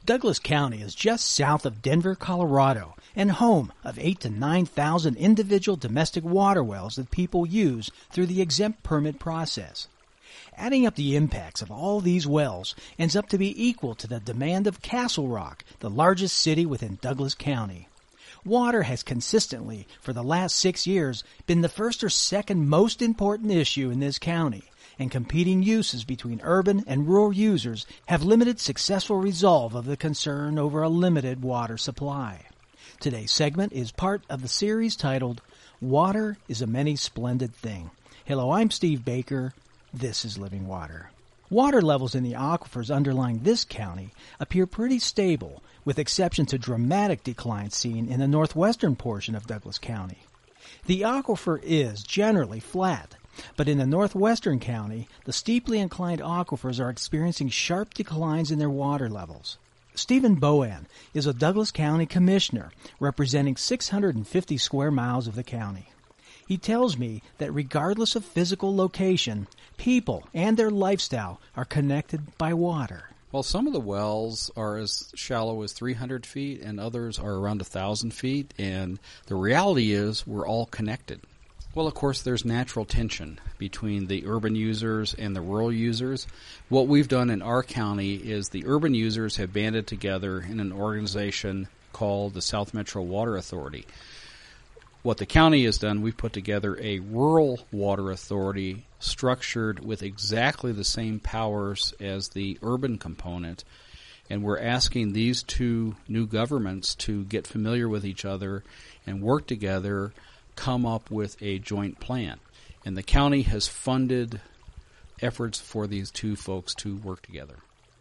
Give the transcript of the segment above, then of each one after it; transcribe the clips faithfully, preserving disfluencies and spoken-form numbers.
Douglas County is just south of Denver, Colorado, and home of eight to nine thousand individual domestic water wells that people use through the exempt permit process. Adding up the impacts of all these wells ends up to be equal to the demand of Castle Rock, the largest city within Douglas County. Water has consistently, for the last six years, been the first or second most important issue in this county, and competing uses between urban and rural users have limited successful resolve of the concern over a limited water supply. Today's segment is part of the series titled, Water is a Many Splendid Thing. Hello, I'm Steve Baker. This is Living Water. Water levels in the aquifers underlying this county appear pretty stable, with exception to dramatic decline seen in the northwestern portion of Douglas County. The aquifer is generally flat, but in the northwestern county, the steeply inclined aquifers are experiencing sharp declines in their water levels. Stephen Bowen is a Douglas County commissioner representing six hundred fifty square miles of the county. He tells me that regardless of physical location, people and their lifestyle are connected by water. Well, some of the wells are as shallow as three hundred feet and others are around one thousand feet, and the reality is we're all connected. Well, of course, there's natural tension between the urban users and the rural users. What we've done in our county is the urban users have banded together in an organization called the South Metro Water Authority. What the county has done, we've put together a rural water authority structured with exactly the same powers as the urban component, and we're asking these two new governments to get familiar with each other and work together, come up with a joint plan. And the county has funded efforts for these two folks to work together.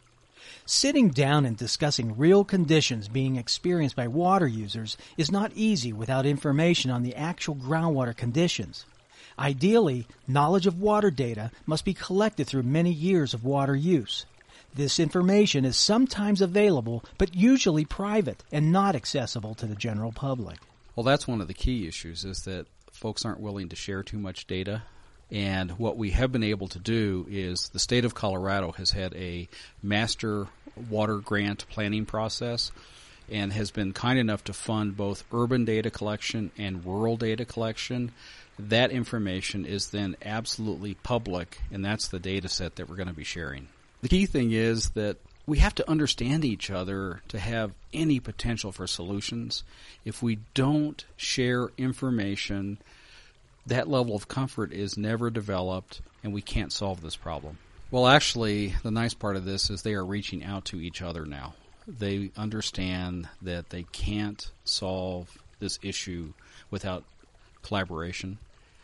Sitting down and discussing real conditions being experienced by water users is not easy without information on the actual groundwater conditions. Ideally, knowledge of water data must be collected through many years of water use. This information is sometimes available, but usually private and not accessible to the general public. Well, that's one of the key issues, is that folks aren't willing to share too much data. And what we have been able to do is the state of Colorado has had a master water grant planning process and has been kind enough to fund both urban data collection and rural data collection. That information is then absolutely public, and that's the data set that we're going to be sharing. The key thing is that we have to understand each other to have any potential for solutions. If we don't share information, that level of comfort is never developed, and we can't solve this problem. Well, actually, the nice part of this is they are reaching out to each other now. They understand that they can't solve this issue without collaboration,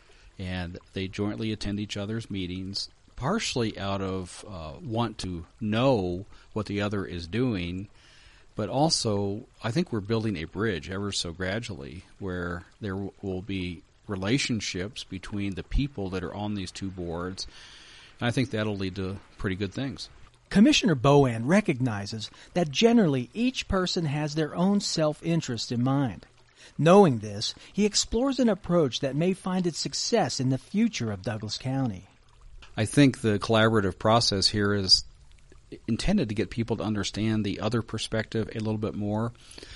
and they jointly attend each other's meetings, partially out of uh, want to know what the other is doing, but also I think we're building a bridge ever so gradually where there will be relationships between the people that are on these two boards, and I think that'll lead to pretty good things. Commissioner Bowen recognizes that generally each person has their own self-interest in mind. Knowing this, he explores an approach that may find its success in the future of Douglas County. I think the collaborative process here is intended to get people to understand the other perspective a little bit more.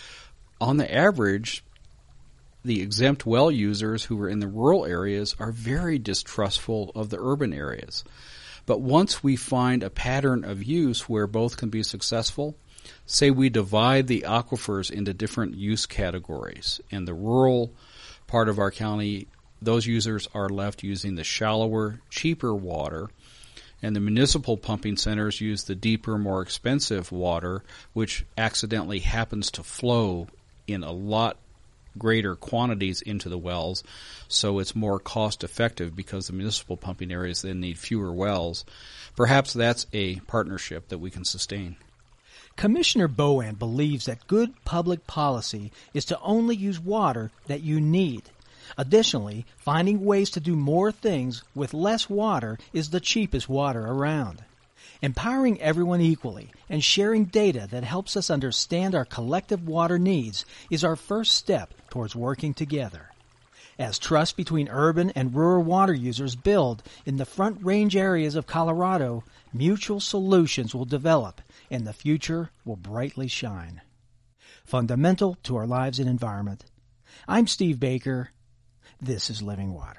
On the average, the exempt well users who are in the rural areas are very distrustful of the urban areas. But once we find a pattern of use where both can be successful, say we divide the aquifers into different use categories. In the rural part of our county, those users are left using the shallower, cheaper water, and the municipal pumping centers use the deeper, more expensive water, which accidentally happens to flow in a lot greater quantities into the wells, so it's more cost effective because the municipal pumping areas then need fewer wells. Perhaps that's a partnership that we can sustain. Commissioner Bowen believes that good public policy is to only use water that you need. Additionally, finding ways to do more things with less water is the cheapest water around. Empowering everyone equally and sharing data that helps us understand our collective water needs is our first step towards working together. As trust between urban and rural water users build in the Front Range areas of Colorado, mutual solutions will develop and the future will brightly shine. Fundamental to our lives and environment. I'm Steve Baker. This is Living Water.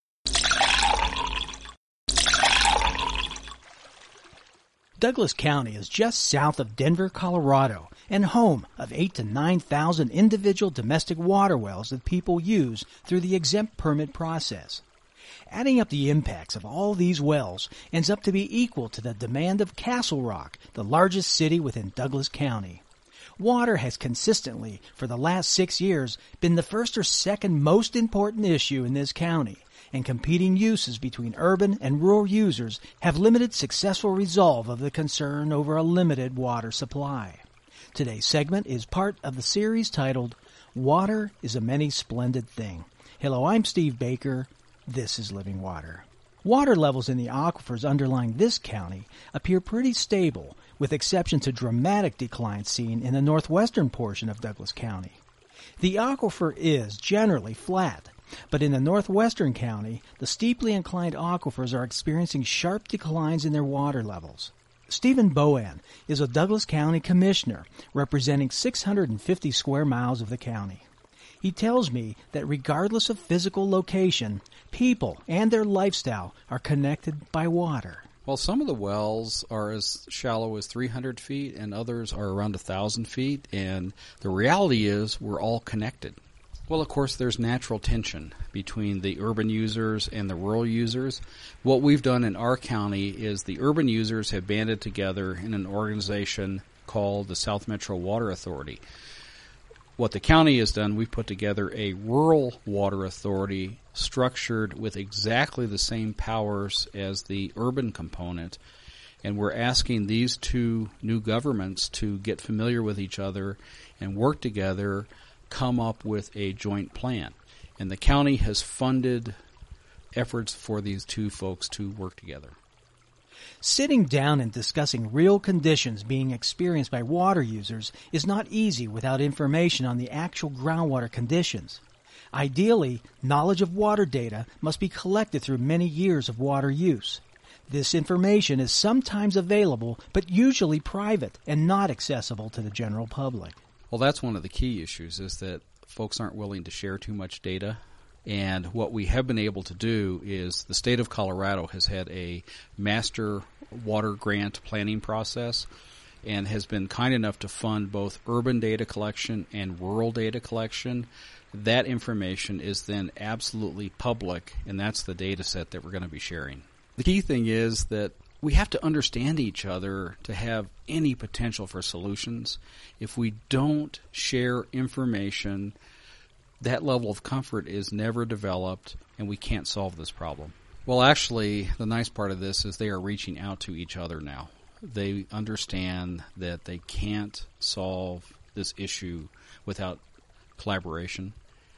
Douglas County is just south of Denver, Colorado, and home of eight to nine thousand individual domestic water wells that people use through the exempt permit process. Adding up the impacts of all these wells ends up to be equal to the demand of Castle Rock, the largest city within Douglas County. Water has consistently, for the last six years, been the first or second most important issue in this county, and competing uses between urban and rural users have limited successful resolve of the concern over a limited water supply. Today's segment is part of the series titled, Water is a Many Splendid Thing. Hello, I'm Steve Baker. This is Living Water. Water levels in the aquifers underlying this county appear pretty stable, with exception to dramatic decline seen in the northwestern portion of Douglas County. The aquifer is generally flat, but in the northwestern county, the steeply inclined aquifers are experiencing sharp declines in their water levels. Stephen Bowen is a Douglas County commissioner representing six hundred fifty square miles of the county. He tells me that regardless of physical location, people and their lifestyle are connected by water. Well, some of the wells are as shallow as three hundred feet and others are around one thousand feet, and the reality is we're all connected. Well, of course, there's natural tension between the urban users and the rural users. What we've done in our county is the urban users have banded together in an organization called the South Metro Water Authority. What the county has done, we've put together a rural water authority structured with exactly the same powers as the urban component, and we're asking these two new governments to get familiar with each other and work together, come up with a joint plan. And the county has funded efforts for these two folks to work together. Sitting down and discussing real conditions being experienced by water users is not easy without information on the actual groundwater conditions. Ideally, knowledge of water data must be collected through many years of water use. This information is sometimes available, but usually private and not accessible to the general public. Well, that's one of the key issues, is that folks aren't willing to share too much data. And what we have been able to do is the state of Colorado has had a master water grant planning process and has been kind enough to fund both urban data collection and rural data collection. That information is then absolutely public, and that's the data set that we're going to be sharing. The key thing is that we have to understand each other to have any potential for solutions. If we don't share information, that level of comfort is never developed, and we can't solve this problem. Well, actually, the nice part of this is they are reaching out to each other now. They understand that they can't solve this issue without collaboration,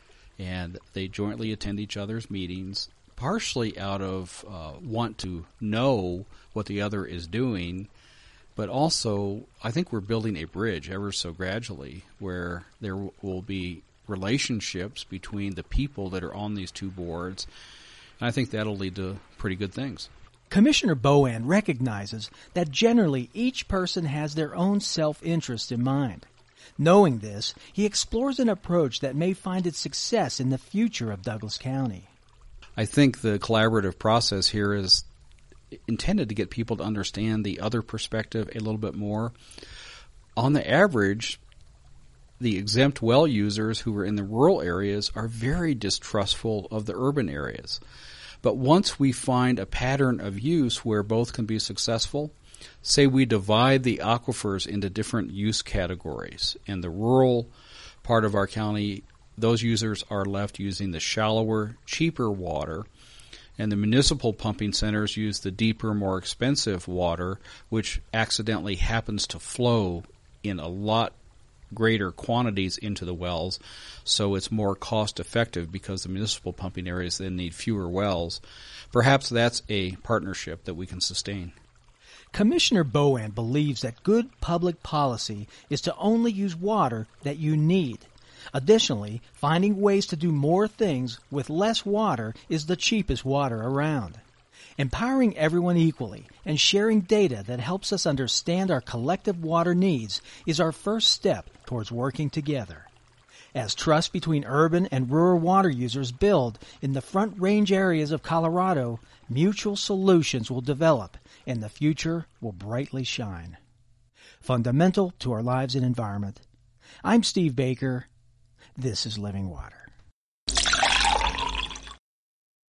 and they jointly attend each other's meetings, partially out of uh, want to know what the other is doing, but also I think we're building a bridge ever so gradually where there w- will be relationships between the people that are on these two boards, and I think that'll lead to pretty good things. Commissioner Bowen recognizes that generally each person has their own self-interest in mind. Knowing this, he explores an approach that may find its success in the future of Douglas County. I think the collaborative process here is intended to get people to understand the other perspective a little bit more. On the average, the exempt well users who are in the rural areas are very distrustful of the urban areas. But once we find a pattern of use where both can be successful, say we divide the aquifers into different use categories. In the rural part of our county, those users are left using the shallower, cheaper water, and the municipal pumping centers use the deeper, more expensive water, which accidentally happens to flow in a lot greater quantities into the wells, so it's more cost effective because the municipal pumping areas then need fewer wells. Perhaps that's a partnership that we can sustain. Commissioner Bowen believes that good public policy is to only use water that you need. Additionally, finding ways to do more things with less water is the cheapest water around. Empowering everyone equally and sharing data that helps us understand our collective water needs is our first step towards working together. As trust between urban and rural water users build in the Front Range areas of Colorado, mutual solutions will develop and the future will brightly shine. Fundamental to our lives and environment. I'm Steve Baker. This is Living Water.